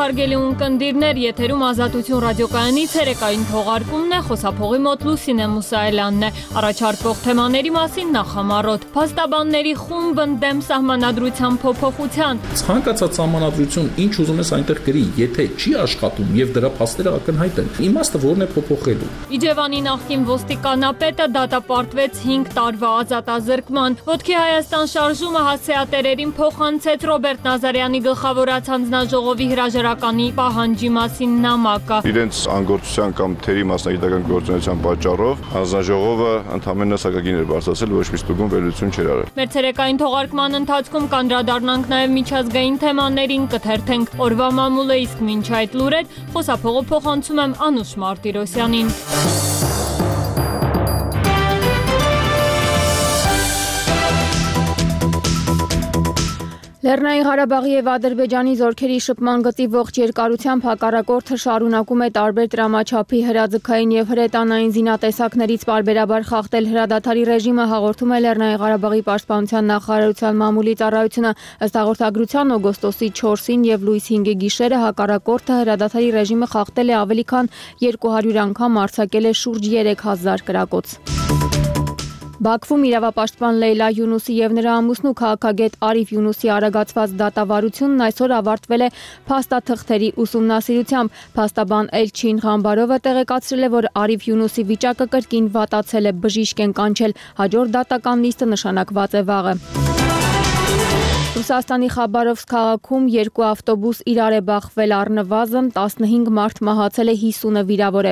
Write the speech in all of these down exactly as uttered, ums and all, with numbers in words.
հարգելի ունկնդիրներ, եթերում Ազատություն ռադիոկայանի ցերեկային թողարկումն է, խոսափողի մոտ Լուսինե Մուսայելյանն է, առաջարկվող թեմաների մասին նախամարոտ, փաստաբանների խումբ ընդդեմ սահմանադրության փոփոխության։ Ցանկացած սահմանադրություն, ինչ ուզում ես այնտեղ գրի, եթե չի աշխատում եւ դրա փաստերը ակնհայտ են, իմաստը որն է փոփոխելու։ Իջևանի նախկին ոստիկանապետը դատապարտվեց հինգ տարվա ազատազրկման։ Ոտքի Հայաստան շարժումը հասցեատերերին փոխանցեց Ռոբերտ Նազարյանի գլխավորած հանձնաժողովի հրաժարականի պահանջի մասին նամակը։ Իրենց անգործության կամ թերի մասնագիտական գործունեության պատճառով հանձնաժողովը ընդհանրապես սակագին էր բարձրացել, ոչ մի ստուգում վերլուծություն չէր արել։ Մեր ցերեկային թողարկման ընթացքում կանդրադառնանք նաև միջազգային թեմաներին, կթերթենք օրվա մամուլը, իսկ մինչ այդ լուրեր խոսափողը փոխանցում եմ Անուշ Մարտիրոսյանին։ Լեռնային Ղարաբաղի և Ադրբեջանի զորքերի շփման գծի ողջ երկարությամբ հակառակորդը շարունակում է տարբեր տրամաչափի հրաձգային և հրետանային զինատեսակներից պարբերաբար խախտել հրադադարի ռեժիմը, հաղորդում է Լեռնային Ղարաբաղի պաշտպանության նախարարության մամուլի ծառայությունը։ Ըստ հաղորդագրության, օգոստոսի չորսին և լույս հինգի գիշերը հակառակորդը հրադադարի ռեժիմը խախտել է ավելի քան երկու հարյուր անգամ, արձակել է շուրջ երեք հազար կրակոց։ Բաքվում իրավապաշտպան Լեյլա Յունուսի և նրա ամուսնու քաղաքագետ Արիֆ Յունուսի արագացված դատավարությունն այսօր ավարտվել է փաստաթղթերի ուսումնասիրությամբ։ Փաստաբան Էլչին Ղամբարովը տեղեկացրել է, որ Արիֆ Յունուսի վիճակը կրկին վատացել է, բժիշկ են կանչել, հաջորդ դատական նիստը նշանակված է վաղը։ Ռուսաստանի Խաբարովսկ քաղաքում երկու ավտոբուս իրար է բախվել, առնվազն տասնհինգ մարդ մահացել է, հիսունը վիրավոր է։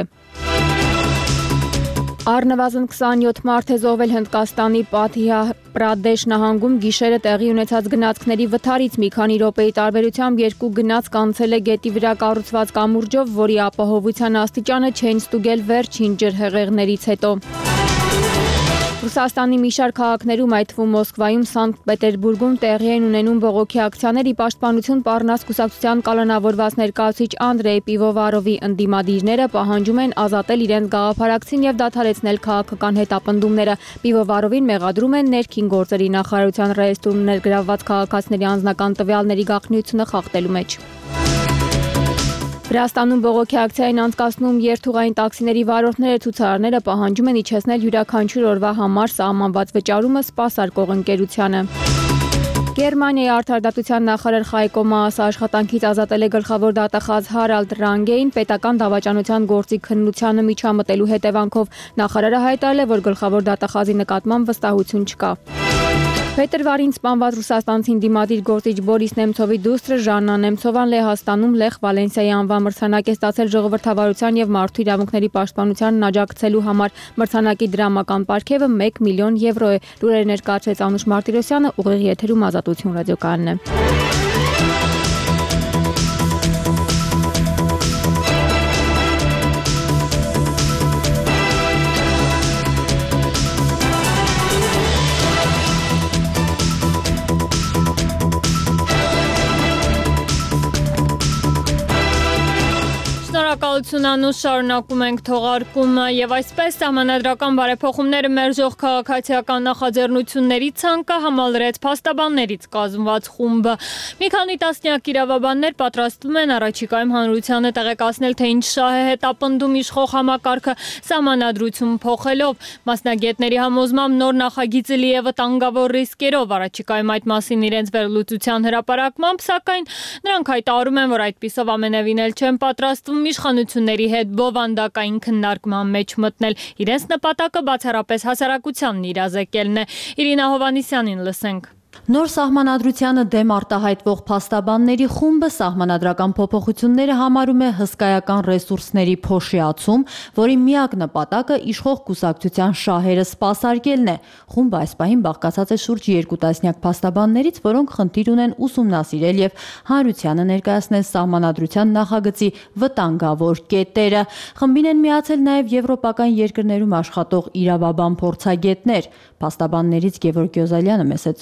Առնվազն քսանյոթ մարդ է զոհվել Հնդկաստանի Պատհիա Պրադեշ նահանգում գիշերը տեղի ունեցած գնացքների վթարից։ Մի քանի րոպեի տարբերությամբ երկու գնացք անցել է գետի վրա կառուցված կամուրջով, որի ապահովության աստիճանը չեն ստուգել վերջին ջրհեղեղներից հետո։ Ռուսաստանի մի շարք քաղաքներում, այդ թվում Մոսկվայում, Սանկտ Պետերբուրգում տեղի են ունենում բողոքի ակցիաներ, ի պաշտպանություն Պառնաս կուսակցության կալանավորված ներկայացուցիչ Անդրեյ Պիվովարովի ընդդիմադիրները պահանջում են ազատել իրենց գաղափարակցին և դադարեցնել քաղաքական հետապնդումները։ Պիվովարովին մեղադրում են ներքին գործերի նախարարության ռեեստրում ներգրավված քաղաքացիների անձնական տվյալների գաղտնիությունը խախտելու մեջ։ Վրաստանում բողոքի ակցիա են անցկացնում երթուղային տաքսիների վարորդները, ցուցարարները պահանջում են իջեցնել յուրաքանչյուր օրվա համար սահմանված վճարումը սպասարկող ընկերությանը։ Գերմանիայի արդարադատության նախարար Խայկո Մաասը աշխատանքից ազատել է գլխավոր դատախազ Հարալդ Ռանգեին պետական դավաճանության գործի քննությանը միջամտելու հետևանքով։ Նախարարը հայտարարել է, որ գլխավոր դատախազի նկատմամբ վստահություն չկա։ Փետրվարին սպանված ռուսաստանցի ընդդիմադիր գործիչ Բորիս Նեմցովի դուստրը Ժաննա Նեմցովան Լեհաստանում Լեխ Վալենսիայի անվան մրցանակ է ստացել ժողովրդավարության և մարդու իրավունքների պաշտպանությանն աջակցելու համար։ Մրցանակի դրամական պարգևը մեկ միլիոն եվրո է։ Լուրերը ներկայացրեց Անուշ Մարտիրոսյանը, ուղիղ եթերում Ազատություն ռադիոկայանն է։ Շնորհակալություն Անուշ, շարունակում ենք թողարկումը եւ այսպես սահմանադրական բարեփոխումները մերժող քաղաքացիական նախաձեռնությունների ցանկը համալրեց փաստաբաններից կազմված խումբը։ Մի քանի տասնյակ իրավաբաններ պատրաստվում են առաջիկայում հանրությանը տեղեկացնել, թե ինչ շահ է հետապնդում իշխող համակարգը սահմանադրություն փոխելով։ Մասնագետների համոզմամբ նոր նախագիծը լի է վտանգավոր ռիսկերով։ Առաջիկայում այդ մասին իրենց վերլուծության հրապարակմամբ, սակայն նրանք հայտարարում են, որ այդպիսով ամենևին էլ չեն պատրաստվում իշխանությունների հետ բովանդակային քննարկման մեջ մտնել։ Իրենց նպատակը բացառապես հասարակությանն իրազեկելն է։ Իրինա Հովանիսյանին լսենք։ Նոր սահմանադրությանը դեմ արտահայտվող փաստաբանների խումբը սահմանադրական փոփոխությունները համարում է հսկայական ռեսուրսների փոշիացում, որի միակ նպատակը իշխող կուսակցության շահերը սպասարկելն է։ Խումբը այս պահին բաղկացած է շուրջ երկու տասնյակ փաստաբաններից, որոնք խնդիր ունեն ուսումնասիրել եւ հանրությանը ներկայացնել սահմանադրության նախագծի վտանգավոր կետերը։ Խմբին են միացել նաեւ եվրոպական երկրներում աշխատող իրավաբան փորձագետներ։ Փաստաբաններից Գևորգ Գյոզալյանը մեծ զրույցում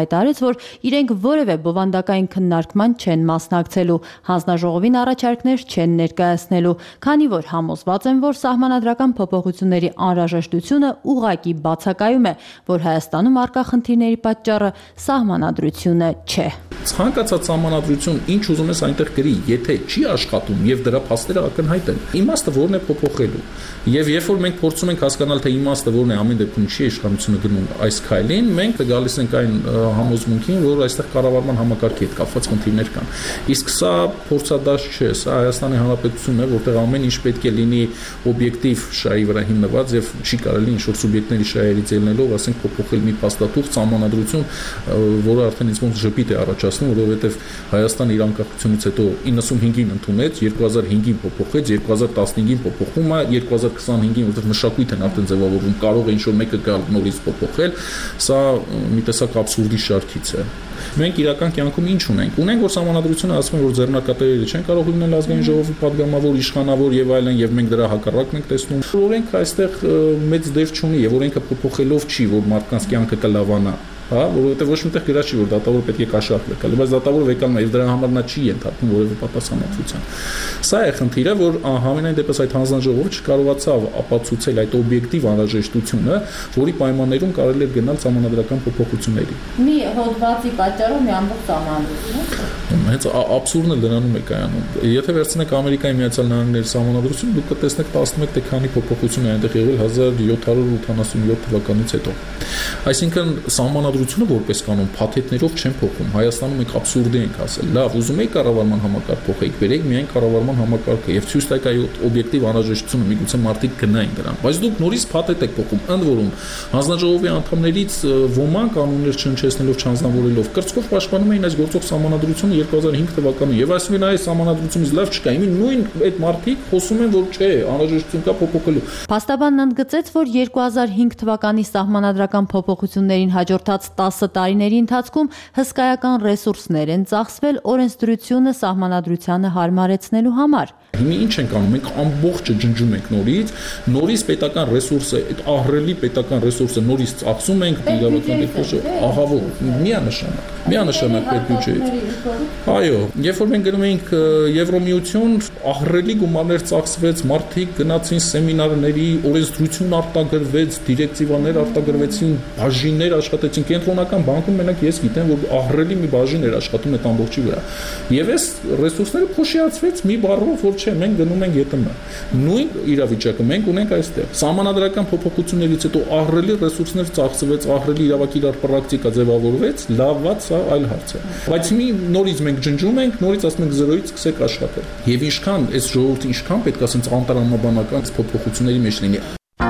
հայտարարեց, որ իրենք որևէ բովանդակային քննարկման չեն մասնակցելու, հանձնաժողովին առաջարկներ չեն ներկայացնելու, քանի որ համոզված են, որ սահմանադրական փոփոխությունների անհրաժեշտությունը ուղղակի բացակայում է, որ Հայաստանում առկա խնդիրների պատճառը սահմանադրությունը չէ։ Ցանկացած սահմանադրություն, ինչ ուզում ես այնտեղ գրի, եթե չի աշխատում եւ դրա փաստերը ակնհայտ են, իմաստը որն է փոփոխելու։ Եվ երբ որ մենք փորձում ենք հասկանալ, թե իմաստը որն է, ամեն դեպքում չի իշխանությունը գնում այս քայլին, մենք գալիս ենք այն համոզմունքին, որ այստեղ կառավարման համակարգի հետ կապված խնդիրներ կան։ Իսկ սա փորձադաշտ չէ, սա Հայաստանի Հանրապետությունն է, որտեղ ամեն ինչ պետք է լինի օբյեկտիվ շահի վրա հիմնված եւ չի կարելի ինչ-որ սուբյեկտների շահերից ելնելով, ասենք, փոփոխել մի փաստաթուղթ, սահմանադրություն, որը արդեն ինձ մոտ ժպիտ է առաջացնում, որովհետեւ Հայաստանը իր անկախությունից հետո իննսունհինգին ընդունեց, երկու հազար հինգին փոփոխեց, երկու հազար տասնհինգին փոփոխում է, երկու հազար քսանհինգին, որտեղ մշակույթ են արդեն ձևավորվում, կարող է ինչ-որ մեկը գալ նորից փոփոխել, սա մի տեսակ աբսուրդի շարքից է։ Մենք իրական կյանքում ինչ ունենք։ Ունենք, որ սահմանադրությունը ասում է, որ ձեռնարկատերերը չեն կարող լինել ազգային ժողովի падգամավոր, իշխանավոր եւ այլն, եւ մենք դրա հակառակն ենք տեսնում։ Օրենքը այստեղ մեծ դեր չունի եւ օրենքը փոփոխելով չի, որ մարդկանց կյանքը կլավանա։ Հա, որովհետեւ ոչ միտեղ գրած չի, որ դատավորը պետք է կաշառք վեկալ, բայց դատավորը վեկալն է եւ դրա համար նա չի ենթարկվում որևէ պատասխանատվության։ Սա է խնդիրը, որ համենայն դեպս այդ հանձնաժողովը չկարողացավ ապացուցել այդ օբյեկտիվ անհրաժեշտությունը, որի պայմաններում կարելի է գնալ սահմանադրական փոփոխությունների։ Մի հոդվածի պատճառով մի ամբողջ սահմանադրություն։ Հենց աբսուրդն է դրանում է կայանում։ Եթե վերցնեք Ամերիկայի Միացյալ Նահանգների սահմանադրությունը, դուք կտեսնեք տասնմեկ թե քանի փոփոխություն է այնտեղ եղել հազար յոթ հարյուր ութանասունյոթ թվականից հետո։ Այսինքն սահմանադրությունը որպես կանոն փաթեթներով չեն փոխում։ Հայաստանում մենք աբսուրդի ենք ասել։ Լավ, ուզում եք կառավարման համակարգ փոխեք, բերեք միայն կառավարման համակարգը եւ ցույց տայք այդ օբյեկտիվ անհրաժեշտությունը, միգուցե մարդիկ գնային դրան։ Բայց դուք նորից փաթեթ եք փոխում, ընդ որում հանձնաժողովի անդամներից ոմանք կանոններ չհնչեցնելով, չանձնավորելով կրծքով պաշտպանում էին այս գործող սահմանադրությունը երկու հազար հինգ թվականին եւ ասում են այս սահմանադրությունից լավ չկա։ Իմի նույն այդ մարդիկ խոսում են, որ չէ, անհրաժեշտություն կա փոփոխելու։ Փաստաբանն ընդգծեց, որ երկու հազար հինգ թվականի սահմանադրական փոփոխություններին հաջորդած տասը տարիների ընթացքում հսկայական ռեսուրսներ են ծախսվել օրենսդրությունը սահմանադրությանը հարմարեցնելու համար։ Հիմա ինչ ենք անում, մենք ամբողջը ջնջում ենք նորից, նորից պետական ռեսուրսը, այդ ահռելի պետական ռեսուրսը նորից ծախսում ենք իրավական դեպքերում, ահավոր, միանշանակ, միանշանակ պետ բյուջեից։ Այո, երբ որ մենք գնում էինք Եվրոմիություն, ահռելի գումարներ ծախսվեց, մարդիկ գնացին սեմինարների, օրենսդրություն արտագրվեց, դիրեկտիվաներ արտագրվեցին, բաժիններ աշխատեցին, կենտրոնական բանկում մենակ ես գիտեմ, որ ահռելի մի բաժին էր աշխատում այդ ամբողջի վրա։ Եվ այս ռեսուրսները փոշիացվեց մի բառով, որ չէ, մենք գնում ենք ԵՏՄ։ Նույն իրավիճակը մենք ունենք այստեղ։ Սահմանադրական փոփոխություններից հետո ահռելի ռեսուրսներ ծախսվեց, ահռելի իրավական պրակտիկա ձևավորվեց, լավված սա այլ հարց է։ Բայց մի նորից մենք ջնջում ենք, նորից ասում ենք զրոյից սկսեք աշխատել։ Եվ ինչքան այս ժողովուրդը ինչքան պետք է ասենց անտարամաբանական փոփոխությունների մեջ լինի։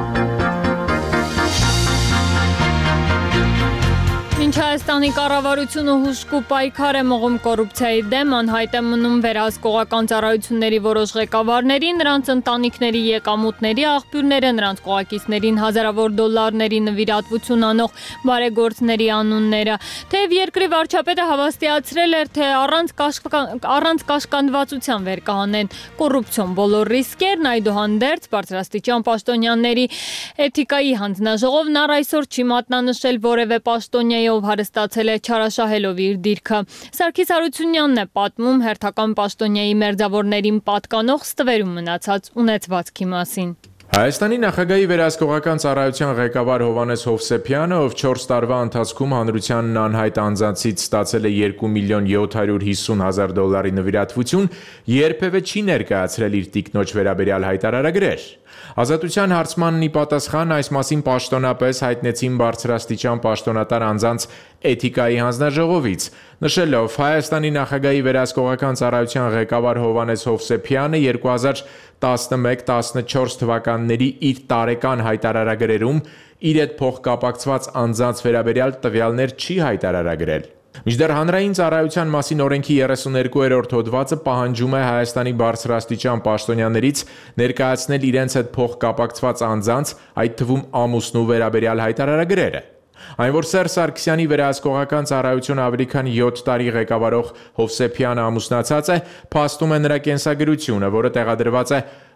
Հայաստանի կառավարությունը հուժկու պայքար է մղում կոռուպցիայի դեմ, անհայտ է մնում վերահսկողական ծառայությունների որոշ ղեկավարների, նրանց ընտանիքների եկամուտների աղբյուրները, նրանց կողակիցներին հազարավոր դոլարների նվիրատվություն անող բարեգործների անունները։ Թեև երկրի վարչապետը հավաստիացրել էր, թե առանց առանց կաշկանդվածության վեր կհանեն կոռուպցիոն բոլոր ռիսկերն, այդուհանդերձ բարձրաստիճան պաշտոնյաների էթիկայի հանձնաժողովն առ այսօր չի մատնանշել որևէ պաշտոնյայով հարստացել է չարաշահելով իր դիրքը։ Սարգիս Հարությունյանն է պատմում հերթական պաշտոնյայի մերձավորներին պատկանող ստվերում մնացած ունեցվածքի մասին։ Հայաստանի նախագահի վերահսկողական ծառայության ղեկավար Հովհաննես Հովսեփյանը, ով չորս տարվա ընթացքում հանրությանն անհայտ անձանցից ստացել է երկու միլիոն յոթ հարյուր հիսուն հազար դոլարի նվիրատվություն, երբևէ չի ներկայացրել իր տիկնոջ վերաբերյալ հայտարարագրեր։ Ազատության հարցմանն ի պատասխան այս մասին պաշտոնապես հայտնեցին բարձրաստիճան պաշտոնատար անձանց էթիկայի հանձնաժողովից, նշելով Հայաստանի նախագահի վերահսկողական ծառայության ղեկավար Հովհաննես Հովսեփյանը երկու հազար տասնմեկ տասնչորս թվականների իր տարեկան հայտարարագրերում իր հետ փոխկապակցված անձանց վերաբերյալ տվյալներ չի հայտարարագրել։ Մինչդեռ հանրային ծառայության մասին օրենքի երեսուներկուերորդ հոդվածը պահանջում է Հայաստանի բարձրաստիճան պաշտոնյաներից ներկայացնել իրենց հետ փոխկապակցված անձանց, այդ թվում ամուսնու վերաբերյալ հայտարարագրերը։ Այն որ Սերժ Սարգսյանի վերահսկողական ծառայությունը ավելի քան յոթ տարի ղեկավարող Հովսեփյանը ամուսնացած է, փաստում է նրա կենսագրությունը, որը տեղադրված է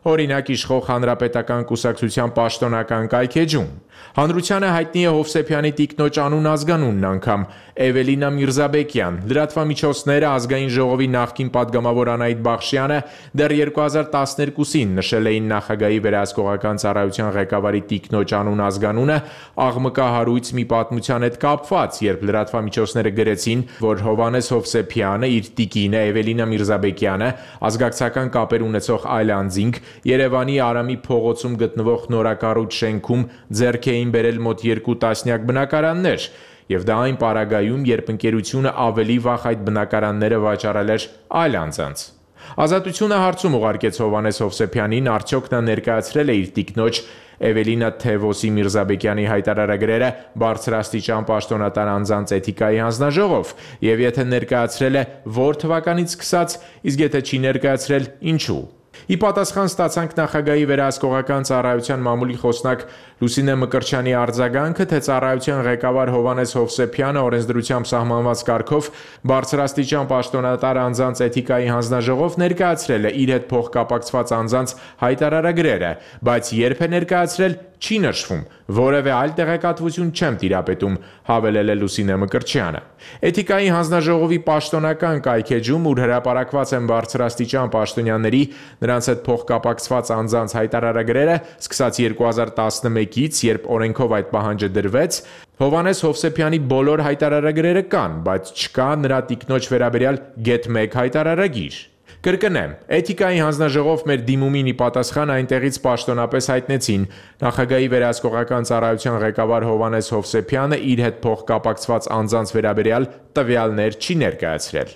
օրինակ իշխող Հանրապետական կուսակցության պաշտոնական կայքեջում։ Հանրությանը հայտնի է Հովսեփյանի տիկնոջ անուն ազգանունն անգամ՝ Էվելինա Միրզաբեկյան։ Լրատվամիջոցները ազգային ժողովի նախկին պատգամավոր Անահիտ Բախշյանը դեռ երկու հազար տասներկուսին նշել էին նախագահի վերահսկողական ծառայության ղեկավարի տիկնոջ անուն ազգանունը աղմկահարույց մի պատմության հետ կապված, երբ լրատվամիջոցները գրեցին, որ Հովհաննես Հովսեփյանը իր տիկինը Էվելինա Միրզաբեկյանը ազգակցական կապեր ունեցող այլ անձինք Երևանի Արամի փողոցում գտնվող նորակառույց շենքում ձեռք էին բերել մոտ երկու տասնյակ բնակարաններ, եւ դա այն պարագայում, երբ ընկերությունը ավելի վաղ այդ բնակարանները վաճառել էր այլ անձանց։ Ազատությունը հարցում ուղարկեց Հովհաննես Հովսեփյանին, արդյոք նա ներկայացրել է իր տիկնոջ Էվելինա Թևոսի Միրզաբեկյանի հայտարարագրերը բարձրաստիճան պաշտոնատար անձանց էթիկայի հանձնաժողով, եւ եթե ներկայացրել է, որ թվականից սկսած, իսկ եթե չի ներկայացրել, ինչու։ Ի պատասխան ստացանք նախագահի վերահսկողական ծառայության մամուլի խոսնակ Լուսինե Մկրտչյանի արձագանքը, թե ծառայության ղեկավար Հովհաննես Հովսեփյանը օրենսդրությամբ սահմանված կարգով բարձրաստիճան պաշտոնատար անձանց էթիկայի հանձնաժողով ներկայացրել է իր հետ փոխկապակցված անձանց հայտարարագրերը, բայց երբ է ներկայացրել, չի նշվում, որևէ այլ տեղեկատվություն չեմ տիրապետում, հավելել է Լուսինե Մկրտչյանը։ Էթիկայի հանձնաժողովի պաշտոնական կայքեջում, ուր հրապարակված են բարձրաստիճան պաշտոնյաների, նրանց հետ փոխկապակցված անձանց հայտարարագրերը, սկսած երկու հազար տասնմեկից, երբ օրենքով այդ պահանջը դրվեց, Հովհաննես Հովսեփյանի բոլոր հայտարարագրերը կան, բայց չկա նրա տիկնոջ վերաբերյալ գեթ մեկ հայտարարագիր։ Կրկնեմ, էթիկայի հանձնաժողով մեր դիմումին ի պատասխան այնտեղից պաշտոնապես հայտնեցին նախագահի վերահսկողական ծառայության ղեկավար Հովհաննես Հովսեփյանը իր հետ փոխկապակցված անձանց վերաբերյալ տվյալներ չի ներկայացրել։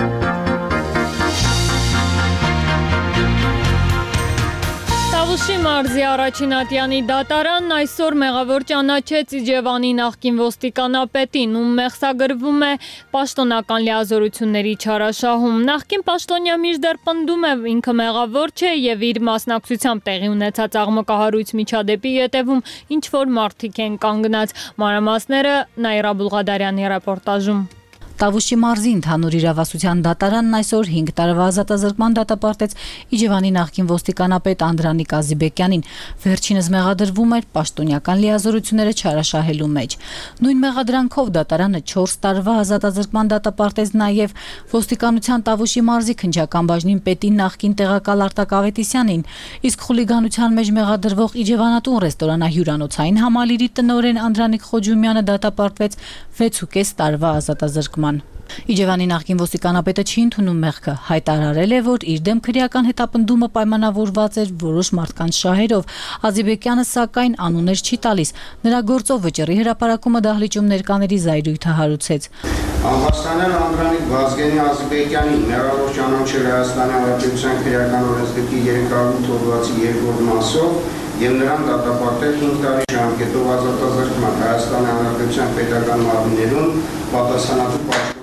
Տավուշի մարզի Առաջինատյանի դատարանն այսօր մեղավոր ճանաչեց Իջևանի նախկին ոստիկանապետին, ում մեղսագրվում է պաշտոնական լիազորությունների չարաշահում։ Նախկին պաշտոնյա մինչդեռ պնդում է ինքը մեղավոր չէ եւ իր մասնակցությամբ տեղի ունեցած աղմկահարույց միջադեպի ետևում ինչ որ մարդիկ են կանգնած։ Մանրամասները Նաիրա Բուլղադարյանի ռեպորտաժում։ Տավուշի մարզի ընդհանուր իրավասության դատարանն այսօր հինգ տարվա ազատազրկման դատապարտեց Իջևանի նախկին ոստիկանապետ Անդրանիկ Ազիբեկյանին։ Վերջինս մեղադրվում էր պաշտոնյական լիազորությունները չարաշահելու մեջ։ Նույն մեղադրանքով դատարանը չորս տարվա ազատազրկման դատապարտեց նաև ոստիկանության Տավուշի մարզի քննչական բաժնին պետի նախկին տեղակալ Արտակ Ավետիսյանին, իսկ խուլիգանության մեջ մեղադրվող Իջևանատուն ռեստորանահյուրանոցային համալիրի տնօրեն Անդրանիկ Խոջումյանը դատապարտվեց վեցուկես տարվա ազատազրկման։ Իջևանի նախկին ոստիկանապետը չի ընդունում մեղքը, հայտարարել է, որ իր դեմ քրեական հետապնդումը պայմանավորված էր որոշ մարդկանց շահերով։ Ազիբեկյանը սակայն անուններ չի տալիս։ Նրա գործով վճռի հրապարակումը դահլիճում ներկաների զայրույթը հարուցեց։ Ամբաստանել Անդրանիկ Վազգենի Ազիբեկյանին մեղավոր ճանաչել Հայաստանի Հանրապետության քրեական օրենսգրքի երեք հարյուր ութ հոդվածի երկրորդ մասով եւ նրան դատապարտել հինգ տարի ժամկետով ազատազրկման Հայաստանի Հանրապետության պետական մարմիններում պատասխանատու պաշտոնյա։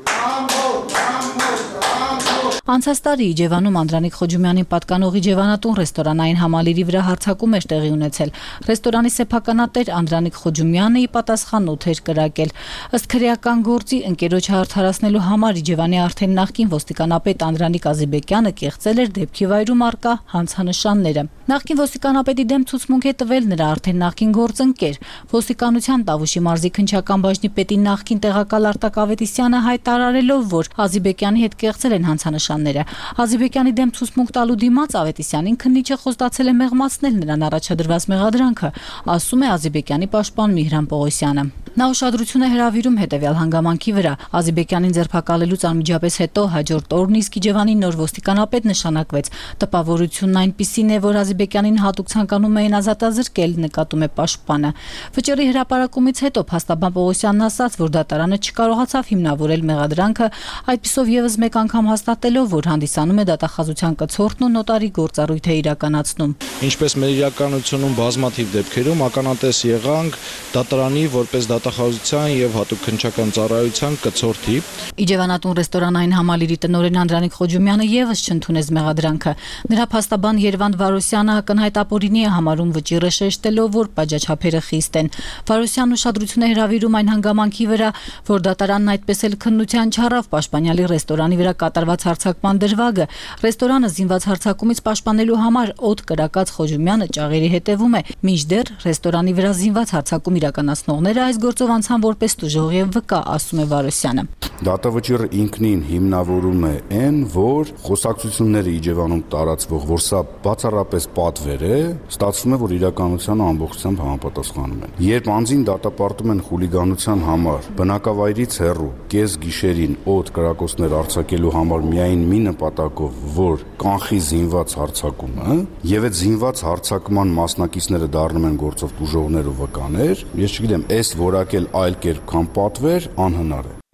Անցած տարի Իջևանում Անդրանիկ Խոջումյանին պատկանող Իջևանատուն ռեստորանային համալիրի վրա հարձակում էր տեղի ունեցել։ Ռեստորանի սեփականատեր Անդրանիկ Խոջումյանը ի պատասխան օդ էր կրակել։ Ըստ քրեական գործի ընկերոջը արդարացնելու համար Իջևանի արդեն նախկին ոստիկանապետ Անդրանիկ Ազիբեկյանը կեղծել էր դեպքի վայրում առկա հանցանշանները։ Նախկին ոստիկանապետի դեմ ցուցմունք է տվել նրա արդեն նախկին գործընկեր։ Ոստիկանության Տավուշի մարզի քննչական բաժնի պետի նախկին տեղակալ Արտակ Ավետիսյանը հայտարարելով, որ Ազիբեկյանի հետ կեղծել են հանցանշանները։ Ազիբեկյանի դեմ ցուցմունք տալու դիմաց Ավետիսյանին քննիչը խոստացել է մեղմացնել նրան առաջադրված մեղադրանքը, ասում է Ազիբեկյանի պաշտպան Միհրան Պողոսյանը։ Նա ուշադրություն է հրավիրում հետևյալ հանգամանքի վրա։ Ազիբեկյանին ձերբակալելուց անմիջապես հետո հաջորդ օրն իսկ Իջևանի նոր ոստիկանապետ նշանակվեց։ Տպավորությունն այնպիսին է, որ Ազիբեկյանին հատուկ ցանկանում էին ազատազրկել, նկատում է պաշտպանը։ Վճռի հրապարակումից հետո փաստաբան Պողոսյանն ասաց, որ դատարանը չկարողացավ հիմնավորել մեղադրանքը, այդպիսով եւս մեկ անգամ հաստատելով, որ հանդիսանում է դատախազության կցորդն ու նոտարի գործառույթ է իրականացնում։ Ինչպես մեր իրականությունում բազմաթիվ դեպքերում ականատես եղանք դատարանի որպես դատախազության եւ հատուկ քննչական ծառայության կցորդի։ Իջևանատուն ռեստորանային համալիրի տնօրեն Անդրանիկ Խոջումյանը եւս չընդունեց մեղադրանքը։ Նրա փաստաբան Երվանդ Վարոսյանը ակնհայտ ապօրինի է համարում վճիռը շեշտելով, որ պատժաչափերը խիստ են։ Վարոսյանն ուշադրություն է հրավիրում այն հանգամանքի վրա, որ դատարանն այդպես էլ քննության չառավ պաշտպանյալի ռեստորանի վրա կատարված հարձակման դրվագը։ Ռեստորանը զինված հարձակումից պաշտպանելու համար օդ կրակած Խոջումյանը ճաղերի հետևում է։ Մինչդեռ ռեստորանի վրա զինված հարձակում իրականացնողները այս գործով անցան որպես տուժող եւ վկա, ասում է Վարոսյանը։ Դատավճիռը ինքնին հիմնավորում է այն, որ խոսակցությունները Իջևանում տարածվող, որ սա բացառապես պատվեր է, ստացվում է, որ իրականությանը ամբողջությամբ համապատասխանում են։ Երբ անձին դատապարտում են խուլիգանության համար, բնակավայրից հեռու, կես գիշերին օդ կրակոցներ արձակելու համար միայն մի նպատակով, որ կանխի զինված հարձակումը, եւ այդ զինված հարձակման մասնակիցները դառնում են գործով տուժողներ ու վկաներ, ես չգիտեմ, այս որակել այլ կերպ քան պատվեր անհնար է։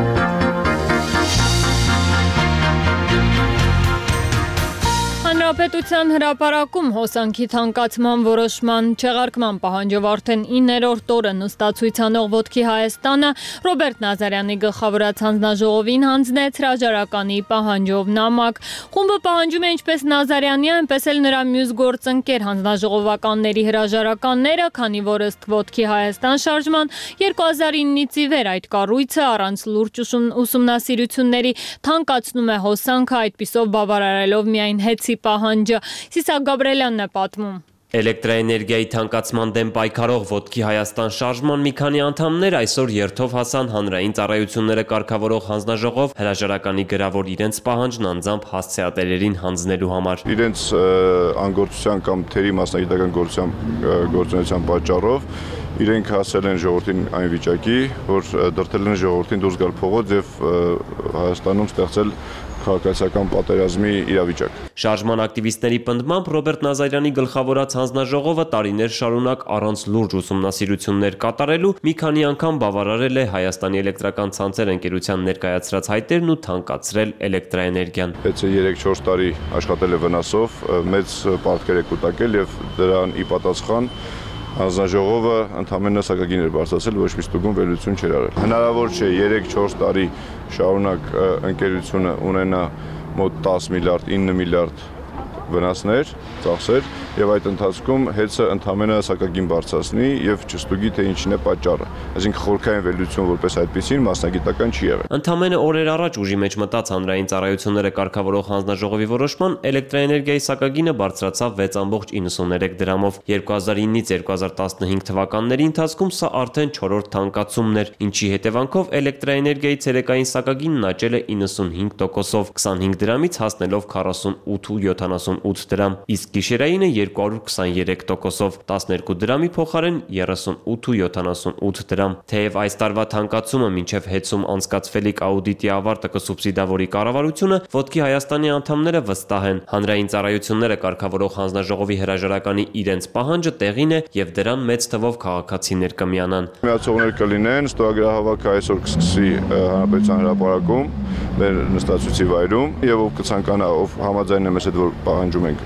Հանրապետության հրապարակում հոսանքի թանկացման որոշման չեղարկման պահանջով արդեն իններորդ օրը նստացույց անող Ոտքի Հայաստանը Ռոբերտ Նազարյանի գլխավորած հանձնաժողովին հանձնեց հրաժարականի պահանջով նամակ։ Խումբը պահանջում է ինչպես Նազարյանի, այնպես էլ նրա մյուս գործընկեր հանձնաժողովականների հրաժարականները, քանի որ ըստ Ոտքի Հայաստան շարժման երկու հազար իննից ի վեր այդ կառույցը առանց լուրջ ուսումնասիրությունների թանկացնում է հոսանքը, այդպիսով բավարարելով միայն հեծի պահանջը։ Սիսակ Գաբրելյանն է պատմում։ Էլեկտրաէներգիայի թանկացման դեմ պայքարող Ոտքի Հայաստան շարժման մի քանի անդամներ այսօր երթով հասան հանրային ծառայությունները կարգավորող հանձնաժողով հրաժարականի գրավոր իրենց պահանջն անձամբ հասցեատերերին հանձնելու համար։ Իրենց անգործության կամ թերի մասնագիտական գործունեության պատճառով իրենք հասել են ժողովրդին այն վիճակի, որ դրդել են ժողովրդին դուրս գալ փողոց եւ Հայաստանում ստեղծել քաղաքացիական պատերազմի իրավիճակ։ Շարժման ակտիվիստների պնդմամբ Ռոբերտ Նազարյանի գլխավորած հանձնաժողովը տարիներ շարունակ առանց լուրջ ուսումնասիրություններ կատարելու մի քանի անգամ բավարարել է Հայաստանի էլեկտրական ցանցեր ընկերության ներկայացրած հայտերն ու թանկացրել էլեկտրաէներգիան։ Պետք է երեք-չորս տարի աշխատել է վնասով, մեծ պարտքեր է կուտակել եւ դրան ի պատասխան հանձնաժողովը ընդամենը սակագին էր բարձրացել, ոչ մի ստուգում վերլուծություն չէր արել։ Հնարավոր չէ երեք-չորս տարի շարունակ ընկերությունը ունենա մոտ տաս միլիարդ, ինը միլիարդ վնասներ, ծախսեր եւ այդ ընթացքում հեծը ընդամենը սակագին բարձրացնի եւ չստուգի թե ինչն է պատճառը։ Այսինքն խորքային վերլուծություն որպես այդպեսին մասնագիտական չի եղել։ Ընդամենը օրեր առաջ ուժի մեջ մտած հանրային ծառայությունները կարգավորող հանձնաժողովի որոշման էլեկտրաէներգիայի սակագինը բարձրացավ վեց կόμma իննսուններեք դրամով։ երկու հազար իննից երկու հազար տասնհինգ թվականների ընթացքում սա արդեն չորրորդ թանկացումն էր, ինչի հետևանքով էլեկտրաէներգիայի ցերեկային սակագինն աճել է իննսունհինգ տոկոսով, քսանհինգ դրամից հասնելով քառասունութ ու յոթանասունութ դրամ, իսկ գիշերայինը երկու հարյուր քսաներեք տոկոսով, տասներկու դրամի փոխարեն երեսունութ ու յոթանասունութ դրամ։ Թեև այս տարվա թանկացումը մինչև հեծում անցկացվելիք աուդիտի ավարտը կսուբսիդավորի կառավարությունը, Ոտքի Հայաստանի անդամները վստահ են, հանրային ծառայությունները կարգավորող հանձնաժողովի հրաժարականի իրենց պահանջը տեղին է եւ դրան մեծ թվով քաղաքացիներ կմիանան։ Միացողներ կլինեն, ստորագրահավաքը այսօր կսկսի Հանրապետության հրապարակում, մեր նստացույցի վայրում եւ ով կցանկանա, ով համաձայն է մեզ հետ որ պահանջում ենք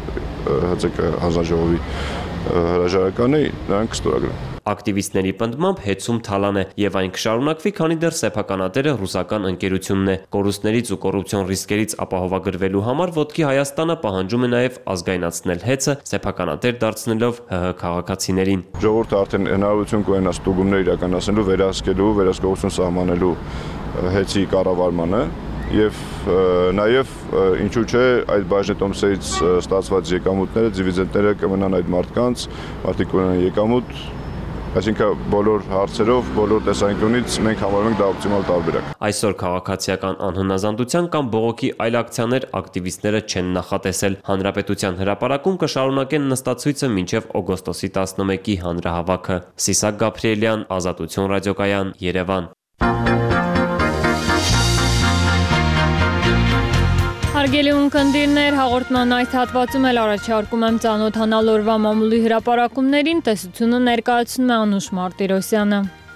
ՀԾԿ հանձնաժողովի հրաժարականը, նրանք կստորագրեն։ Ակտիվիստների պնդմամբ հեծում թալան է եւ այն կշարունակվի, քանի դեռ սեփականատերը ռուսական ընկերությունն է։ Կորուստներից ու կոռուպցիոն ռիսկերից ապահովագրվելու համար Ոտքի Հայաստանը պահանջում է նաեւ ազգայնացնել հեծը, սեփականատեր դարձնելով ՀՀ քաղաքացիներին։ Ժողովուրդը արդեն հնարավորություն կունենա ստուգումներ իրականացնելու, վերահսկելու, վերահսկողություն սահմանելու հեծի կառավարմանը եւ նաեւ ինչու՞ չէ այդ բաժնետոմսերից ստացված եկամուտները, դիվիդենդները կմնան այդ մարդկանց, մարդիկ կունենան եկամուտ, այսինքն բոլոր հարցերով, բոլոր տեսանկյունից մենք համարում ենք դա օպտիմալ տարբերակ։ Այսօր քաղաքացիական անհնազանդության կամ բողոքի այլ ակցիաներ ակտիվիստները չեն նախատեսել։ Հանրապետության հրապարակում կշարունակեն նստացույցը մինչև օգոստոսի տասնմեկի հանրահավաքը։ Սիսակ Գաբրելյան, Ազատություն ռադիոկայան, Երևան։ Հարգելի ունկնդիրներ, հաղորդման այս հատվածում էլ առաջարկում եմ ծանոթանալ օրվա մամուլի հրապարակումներին, տեսությունը ներկայացնում է Անուշ Մարտիրոսյանը։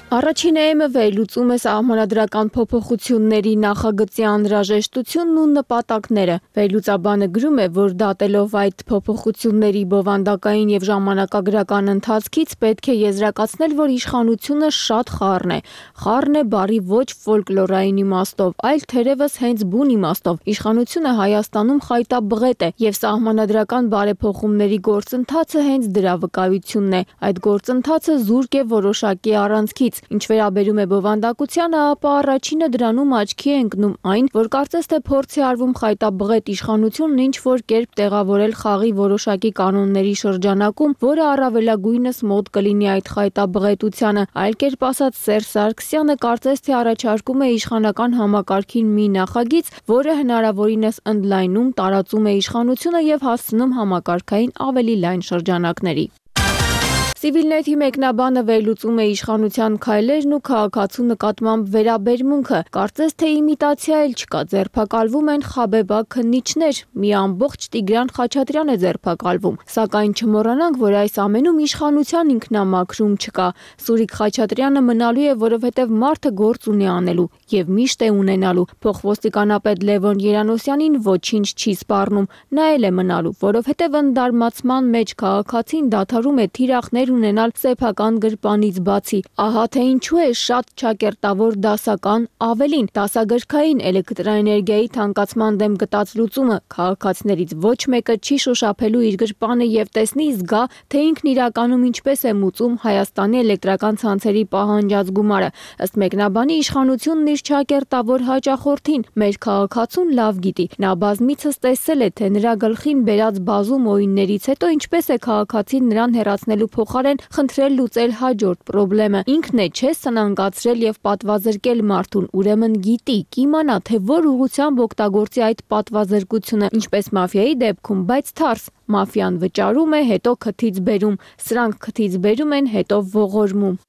Առաջին էմը վերլուծում է սահմանադրական փոփոխությունների նախագծի անհրաժեշտությունն ու նպատակները։ Վերլուծաբանը գրում է, որ դատելով այդ փոփոխությունների բովանդակային եւ ժամանակագրական ընթացքից պետք է եզրակացնել, որ իշխանությունը շատ խառն է։ Խառն է բառի ոչ ֆոլկլորային իմաստով, այլ թերևս հենց բուն իմաստով։ Իշխանությունը Հայաստանում խայտաբղետ է եւ սահմանադրական բարեփոխումների գործընթացը հենց դրա վկայությունն է։ Այդ գործընթացը զուրկ է որոշակի առանցքից։ Ինչ վերաբերում է բովանդակությանը, ապա առաջինը դրանում աչքի է ընկնում այն, որ կարծես թե փորձ է արվում խայտաբղետ իշխանությունն ինչ որ կերպ տեղավորել խաղի որոշակի կանոնների շրջանակում, որը առավելագույնս մոտ կլինի այդ խայտաբղետությանը։ Այլ կերպ ասած, Սերժ Սարգսյանը կարծես թե առաջարկում է իշխանական համակարգին մի նախագիծ, որը հնարավորինս ընդլայնում, տարածում է իշխանությունը եւ հասցնում համակարգային ավելի լայն շրջանակների։ Civilnet-ի մեկնաբանը վերլուծում է իշխանության քայլերն ու քաղաքացու նկատմամբ վերաբերմունքը։ Կարծես թե իմիտացիա էլ չկա, ձերբակալվում են խաբեբա քննիչներ, մի ամբողջ Տիգրան Խաչատրյան է ձերբակալվում։ Սակայն չմոռանանք, որ այս ամենում իշխանության ինքնամաքրում չկա։ Սուրիկ Խաչատրյանը մնալու է, որովհետև մարդը գործ ունի անելու եւ միշտ է ունենալու։ Փոխոստիկանապետ Լևոն Երանոսյանին ոչինչ չի սպառնում, նա էլ է մնալու, որովհետև ընդդարմացման մեջ քաղաքացին դադարում է թիրախներ ունենալ սեփական գրպանից բացի։ Ահա թե ինչու է շատ ճակերտավոր դասական, ավելին դասագրքային էլեկտրաէներգիայի թանկացման դեմ գտած լուծումը քաղաքացիներից ոչ մեկը չի շոշափելու իր գրպանը եւ տեսնի զգա, թե ինքն իրականում ինչպես է մուծում Հայաստանի էլեկտրական ցանցերի պահանջած գումարը։ Ըստ մեկնաբանի իշխանությունն իր ճակերտավոր հաճախորդին մեր քաղաքացուն լավ գիտի։ Նա բազմիցս տեսել է, թե նրա գլխին բերած բազում օիններից հետո ինչպես է քաղաքացին նրան հեռացնելու փոխարեն խնդրել լուծել հաջորդ խնդրեմը։ Ինքն է չէ սնանկացրել եւ պատվազրկել մարդուն, ուրեմն գիտի, կիմանա, թե որ ուղղությամբ օգտագործի այդ պատվազրկությունը, ինչպես մաֆիայի դեպքում, բայց թարս։ Մաֆիան վճարում է, հետո քթից բերում, սրանք քթից բերում են, հետո ողորմում։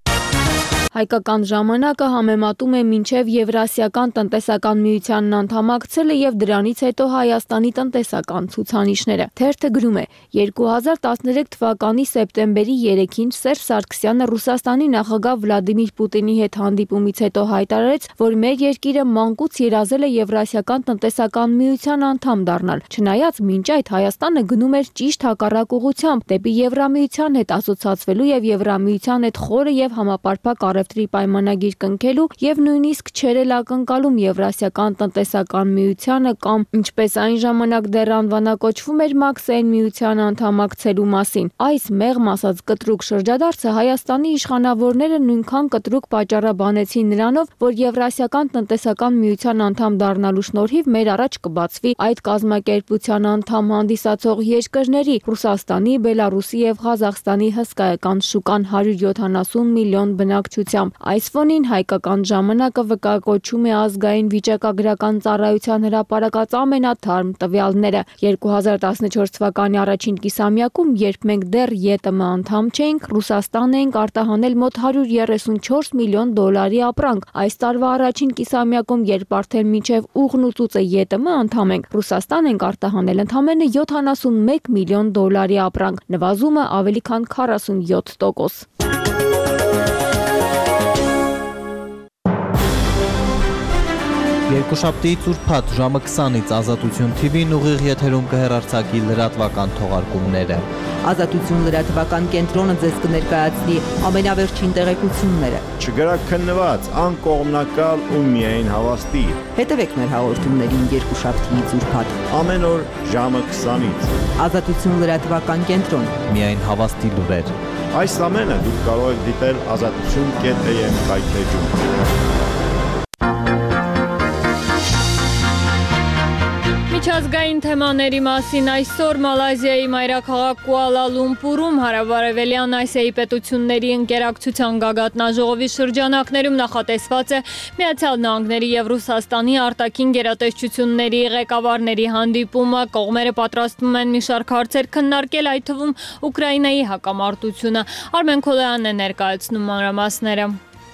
Հայկական ժամանակը համեմատում է մինչև Եվրասիական տնտեսական միությանն անդամակցելը եւ դրանից հետո Հայաստանի տնտեսական ցուցանիշները։ Թերթը գրում է. երկու հազար տասներեք թվականի սեպտեմբերի երեքին Սերժ Սարգսյանը Ռուսաստանի նախագահ Վլադիմիր Պուտինի հետ հանդիպումից հետո հայտարարեց, որ մեր երկիրը մանկուց երազել է Եվրասիական տնտեսական միության անդամ դառնալ։ Չնայած մինչ այդ Հայաստանը գնում էր ճիշտ հակառակ ուղղությամբ, դեպի Եվրամիության հետ ասոցացվելու եւ Եվրամիության հետ խորը եւ համապարփակ առևտրի պայմանագիր կնքելու եւ նույնիսկ չեր էլ ակնկալում Եվրասիական տնտեսական միությանը կամ ինչպես այն ժամանակ դեռ անվանակոչվում էր Մաքսային միության անդամակցելու մասին։ Այս մեղմ ասած կտրուկ շրջադարձը Հայաստանի իշխանավորները նույնքան կտրուկ պատճառաբանեցին նրանով, որ Եվրասիական տնտեսական միության անդամ դառնալու շնորհիվ մեր առաջ կբացվի այդ կազմակերպության անդամ հանդիսացող երկրների Ռուսաստանի, Բելարուսի եւ Ղազախստանի հսկայական շուկան հարյուր յոթանասուն միլիոն բնակչությամբ։ Այս ֆոնին հայկական ժամանակը վկայակոչում է ազգային վիճակագրական ծառայության հրապարակած ամենաթարմ տվյալները։ երկու հազար տասնչորս թվականի առաջին կիսամյակում, երբ մենք դեռ ԵՏՄ անդամ չէինք, Ռուսաստան էինք արտահանել մոտ հարյուր երեսունչորս միլիոն դոլարի ապրանք։ Այս տարվա առաջին կիսամյակում, երբ արդեն մինչև ուղն ու ծուծը ԵՏՄ անդամ ենք, Ռուսաստան ենք արտահանել ընդամենը յոթանասունմեկ միլիոն դոլարի ապրանք, նվազումը ավելի քան քառասունյոթ տոկոս։ Երկուշաբթիից ուրբաթ ժամը քսանից Ազատություն թի վին ուղիղ եթերում կհեռարձակի լրատվական թողարկումները։ Ազատություն լրատվական կենտրոնը ձեզ կներկայացնի ամենավերջին տեղեկությունները։ Չգրակ քննված, անկողմնակալ ու միայն հավաստի։ Հետևեք մեր հաղորդումներին երկուշաբթիից ուրբաթ ամեն օր ժամը քսանից։ Ազատություն լրատվական կենտրոն։ Միայն հավաստի լուրեր։ Այս ամենը դուք կարող եք դիտել ազատություն կետ է եմ կայքեջում։ Միջազգային թեմաների մասին այսօր Մալազիայի մայրաքաղաք Կուալա Լումպուրում հարավարևելյան Ասիայի պետությունների ընկերակցության գագաթնաժողովի շրջանակներում նախատեսված է Միացյալ Նահանգների եւ Ռուսաստանի արտաքին գերատեսչությունների ղեկավարների հանդիպումը։ Կողմերը պատրաստվում են մի շարք հարցեր քննարկել, այդ թվում Ուկրաինայի հակամարտությունը։ Արմեն Քոլյանն է ներկայացնում մանրամասները։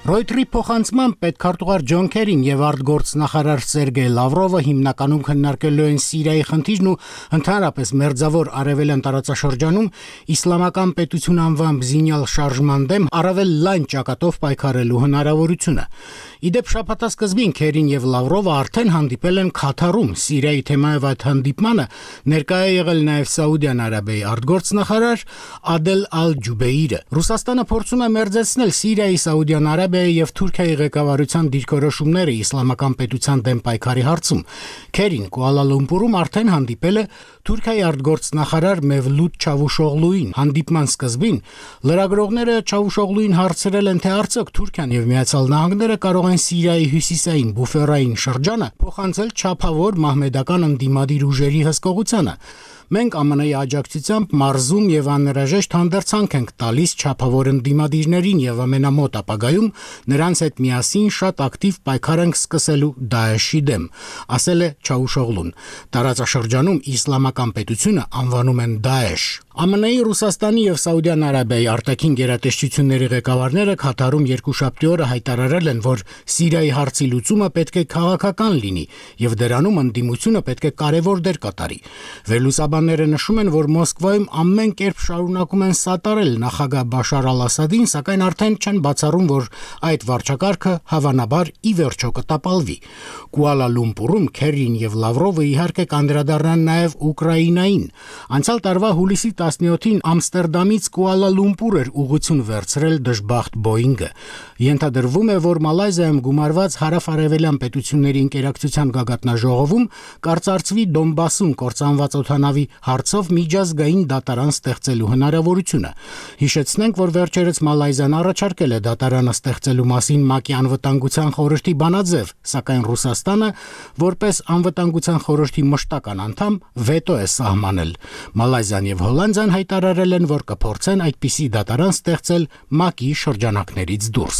Ռոյթերի փոխանցմամբ պետքարտուղար Ջոն Քերին եւ արտգործնախարար Սերգեյ Լավրովը հիմնականում քննարկելու են Սիրիայի խնդիրն ու ընդհանրապես մերձավոր արևելյան տարածաշրջանում իսլամական պետություն անվամբ զինյալ շարժման դեմ առավել լայն ճակատով պայքարելու հնարավորությունը։ Իդեպ շաբաթասկզբին Քերին եւ Լավրովը արդեն հանդիպել են Քաթարում Սիրիայի թեմայով այդ հանդիպմանը ներկայ է եղել նաեւ Սաուդյան Արաբիայի արտգործնախարար Ադել Ալ-Ջուբեյրը։ Ռուսաստանը փորձում է մերձեցնել Սիրիայի, Սաուդյան Արաբիայի եւ Թուրքիայի ղեկավարության դիրքորոշումները իսլամական պետության դեմ պայքարի հարցում։ Քերին Կուալա Լումպուրում արդեն հանդիպել է Թուրքիայի արտգործնախարար Մևլութ Չավուշօղլուին։ Հանդիպման սկզբին լրագրողները Չավուշօղլուին հարցրել են, թե արդյոք Թուրքիան եւ Միացյալ Նահանգները կարող են Սիրիայի հյուսիսային բուֆերային շրջանը փոխանցել չափավոր մահմեդական ընդդիմադիր ուժերի հսկողությանը։ Մենք ԱՄՆ-ի աջակցությամբ մարզում եւ անհրաժեշտ հանդերձանք ենք տալիս չափավոր ընդդիմադիրներին եւ ամենամոտ ապագայում նրանց հետ միասին շատ ակտիվ պայքար ենք սկսելու Դաեշի դեմ, ասել է Չաուշօղլուն։ Տարածաշրջանում իսլամական պետությունը անվանում են Դաեշ։ ԱՄՆ-ի, Ռուսաստանի եւ Սաուդյան Արաբիայի արտաքին գերատեսչությունների ղեկավարները Քաթարում երկուշաբթի օրը հայտարարել են, որ Սիրիայի հարցի լուծումը պետք է քաղաքական լինի եւ դրանում ընդդիմությունը պետք է կարեւոր դեր կատարի։ Վերլուծաբանները նշում են, որ Մոսկվայում ամեն կերպ շարունակում են սատարել նախագահ Բաշար Ալ-Ասադին, սակայն արդեն չեն բացառում, որ այդ վարչակարգը հավանաբար ի վերջո կտապալվի։ Կուալա Լումպուրում Քերին եւ Լավրովը իհարկե կանդրադառնան նաեւ Ուկրաինային։ Անցյալ տարվա հուլիսի տասնյոթին Ամստերդամից Կուալա Լումպուր էր ուղղություն վերցրել դժբախտ Բոինգը։ Ենթադրվում է, որ Մալայզիայում գումարված հարավ-արևելյան պետությունների ինտերակցիան գագաթնաժողովում կարծարծվի Դոնբասում կործանված օդանավի հարցով միջազգային դատարան ստեղծելու հնարավորությունը։ Հիշեցնենք, որ վերջերս Մալայզիան առաջարկել է դատարանը ստեղծելու մասին ՄԱԿ-ի անվտանգության խորհրդի բանաձև, սակայն Ռուսաստանը, որպես անվտանգության խորհրդի մշտական անդամ, վետո է սահմանել։ Մալայզիան եւ Հոլանդիան հայտարարել են, որ կփորձեն այդպիսի դատարան ստեղծել ՄԱԿ-ի շրջանակներից դուրս։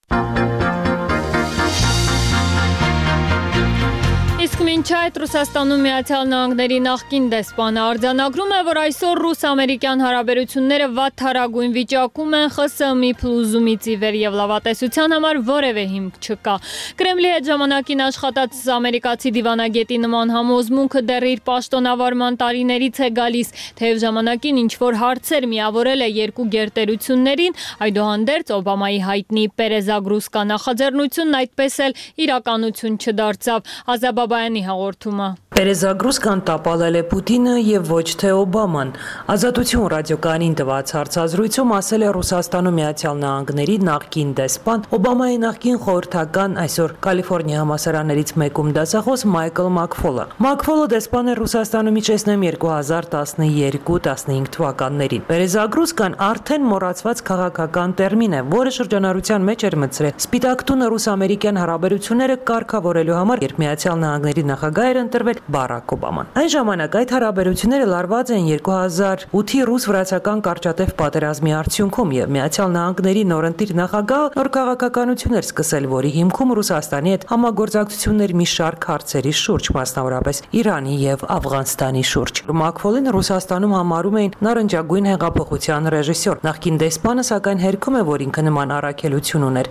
Իսկ մինչ այդ Ռուսաստանում Միացյալ Նահանգների նախկին դեսպանը արձանագրում է, որ այսօր ռուս-ամերիկյան հարաբերությունները վատթարագույն վիճակում են, ԽՍՀՄ-ի փլուզումից ի վեր եւ լավատեսության համար որևէ հիմք չկա։ Կրեմլի հետ ժամանակին աշխատած ամերիկացի դիվանագետի նման համոզմունքը դեռ իր պաշտոնավարման տարիներից է գալիս, թեև ժամանակին ինչ որ հարցեր միավորել է երկու գերտերություններին, այդուհանդերձ Օբամայի հայտնի Պերեզագրուսկա նախաձեռնությունն այդպես էլ իրականություն չդարձավ։ Ազաբաբայանի հաղորդումը։ Պերեզագրուսկան տապալել է Պուտինը եւ ոչ թե Օբաման։ Ազատություն ռադիոկայանին տված հարցազրույցում ասել է Ռուսաստանում Միացյալ Նահանգների նախկին դեսպան, Օբամայի նախկին խորհրդական, այսօր Կալիֆոռնիա համալսարաներից մեկում դասախոս Մայքլ Մաքֆոլը։ Մաքֆոլը դեսպան է Ռուսաստանում իջեցնում երկու հազար տասնյոթ տասնհինգ թվականներին։ Պերեզագրուսկան արդեն մոռացված քաղաքական տերմին է, որը շրջանառության մեջ էր մտցրել Սպիտակ տունը ռուս-ամերիկյան հարաբերությունները կարգավորելու համար, երբ Միացյալ Նահանգների նախագահ էր ընտրվել Բարակ Օբաման։ Այն ժամանակ այդ հարաբերությունները լարված են երկու հազար ութի ռուս-վրացական կարճատև պատերազմի արդյունքում եւ Միացյալ Նահանգների նորընտիր նախագահը նոր քաղաքականություն էր սկսել, որի հիմքում Ռուսաստանի հետ համագործակցություններ մի շարք հարցերի շուրջ, մասնավորապես Իրանի եւ Աֆղանստանի շուրջ։ Մաքֆոլին Ռուսաստանում համարում էին նարնջագույն հեղափոխության ռեժիսոր։ Նախկին դեսպանը սակայն հերքում է, որ ինքը նման առաքելություն ուներ։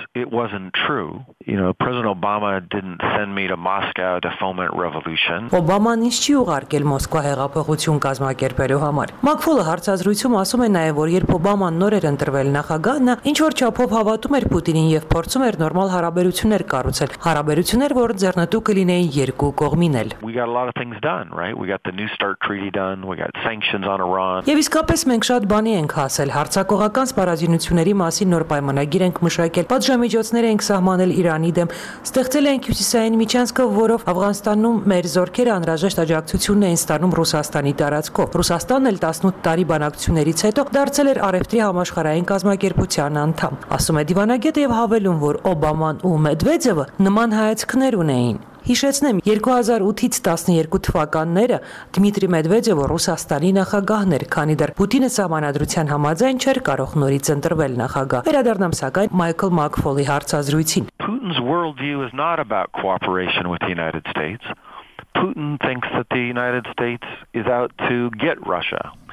You know, President Obama didn't send me to Moscow to foment revolution. Օբաման ինձ չի ուղարկել Մոսկվա հեղափոխություն կազմակերպելու համար։ Մաքֆոլը հարցազրույցում ասում է նաև, որ երբ Օբաման նոր էր ընտրվել նախագահ, նա ինչ որ չափով հավատում էր Պուտինին եւ փորձում էր նորմալ հարաբերություններ կառուցել։ Հարաբերություններ, որ ձեռնտու կլինեին երկու կողմին էլ։ We got a lot of things done, right? We got the New START treaty done, we got sanctions on Iran. Եվ իսկապես մենք շատ բանի ենք հասել։ Հարձակողական սպառազինությունների մասին նոր պայմանագիր ենք մշակել, պատժամիջոցներ ենք սահմանել Իրանի դեմ, ստեղծել ենք հյուսիսային միջանցքը, որով Աֆղանստանում մեր զորքերը անհրաժեշտ աջակցությունն էին ստանում Ռուսաստանի տարածքով։ Ռուսաստանն էլ տասնութ տարի բանակցություններից հետո դարձել էր Արևտրի համաշխարհային կազմակերպության անդամ։ Ասում է դիվանագետը եւ հավելում, որ Օբաման ու Մեդվեդևը նման հայացքներ ունեին։ Հիշեցնեմ, երկու հազար ութից տասնյոթ թվականները Դմիտրի Մեդվեդևը Ռուսաստանի նախագահն էր, քանի դեռ Պուտինը սահմանադրության համաձայն չէր կարող նորից ընտրվել նախագահ։ Վերադառնամ սակայն Մայքլ Մաքֆոլի հարցազրույցին։ Putin's worldview is not about cooperation with the United States. Putin thinks that the United States is out to get Russia.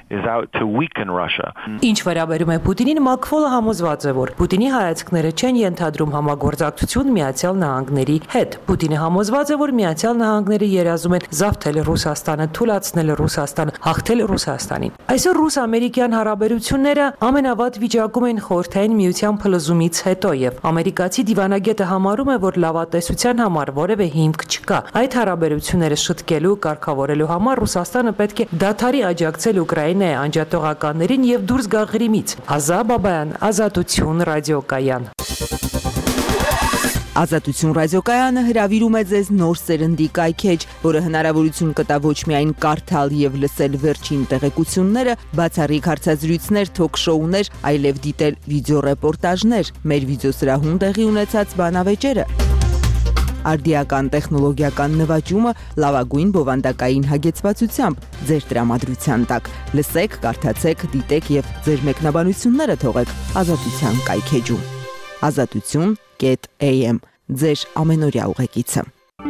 is out to weaken Russia. Ինչ վերաբերում է Պուտինին, Մակֆոլը համոզված է, որ Պուտինի հայացքները չեն ենթադրում համագործակցություն Միացյալ Նահանգների հետ։ Պուտինը համոզված է, որ Միացյալ Նահանգները երազում են զավթել Ռուսաստանը, թուլացնել Ռուսաստանը, հաղթել Ռուսաստանին։ Այսօր ռուս-ամերիկյան հարաբերությունները ամենավատ վիճակում են Խորհրդային Միության փլուզումից հետո եւ ամերիկացի դիվանագետը համարում է, որ լավատեսության համար որևէ հիմք չկա։ Այդ հարաբերությունները շտկելու, կարգավորելու համար Ռուսաստանը պետք է դադարի աջակցել Ուկրաինայի անջատողականներին եւ դուրս գա Ղրիմից։ Ազա Բաբայան, Ազատություն ռադիոկայան։ Ազատություն ռադիոկայանը հրավիրում է ձեզ նոր սերնդի կայքեջ, որը հնարավորություն կտա ոչ միայն կարդալ եւ լսել վերջին տեղեկությունները, բացառիկ հարցազրույցներ, թոք-շոուներ, այլև դիտել վիդեոռեպորտաժներ, մեր վիդեոսրահում տեղի ունեցած բանավեճերը, արդիական տեխնոլոգիական նվաճումը լավագույն բովանդակային հագեցվածությամբ ձեր տրամադրության տակ։ Լսեք, կարդացեք, դիտեք եւ ձեր մեկնաբանությունները թողեք Ազատության կայքեջում։ Ազատություն .am ձեր ամենօրյա ուղեկիցը։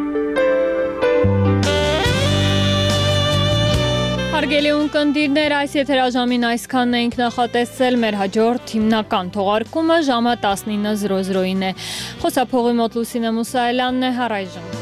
Հարգելի ունկնդիրներ, այս եթերաժամին այսքանն էինք նախատեսել, մեր հաջորդ հիմնական թողարկումը ժամը տասնինը զրո զրոին է։ Խոսափողի մոտ Լուսինե Մուսայելյանն է, առայժմ։